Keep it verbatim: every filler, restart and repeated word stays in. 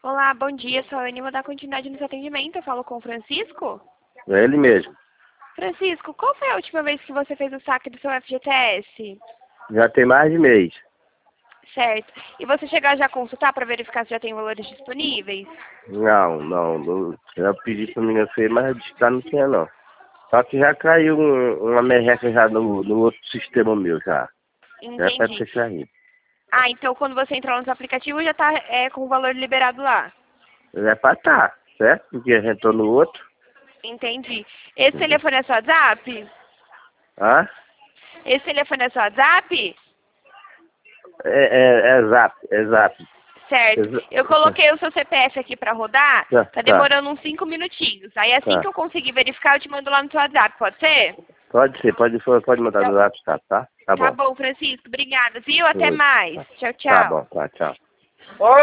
Olá, bom dia. Sou a Anny, vou dar continuidade no seu atendimento. Eu falo com o Francisco. É ele mesmo. Francisco, qual foi a última vez que você fez o saque do seu F G T S? Já tem mais de mês. Certo. E você chegou a já consultar para verificar se já tem valores disponíveis? Não, não. não já pedi pra menina feia, mas disse que não tinha não. Só que já caiu um, uma merreca já no, no outro sistema meu já. Já é pra Entendi. fechar aí. Ah, então quando você entrar no aplicativo já está é, com o valor liberado lá. Já é pra tá, certo? Porque já entrou no outro. Entendi. Esse Uhum. telefone é seu WhatsApp? Ah? Esse telefone é seu WhatsApp? É, é, é zap, é zap. Certo. Exa- Eu coloquei o seu C P F aqui para rodar. Tá, Tá tá, demorando uns cinco minutinhos. Aí assim que tá. eu conseguir verificar, eu te mando lá no seu WhatsApp, pode ser? Pode ser, pode, pode mandar no Então, WhatsApp, tá? Tá tá bom. bom, Francisco. Obrigada, viu? Até Oi. mais. Tá, Tchau, tá tchau. bom, tá, tchau.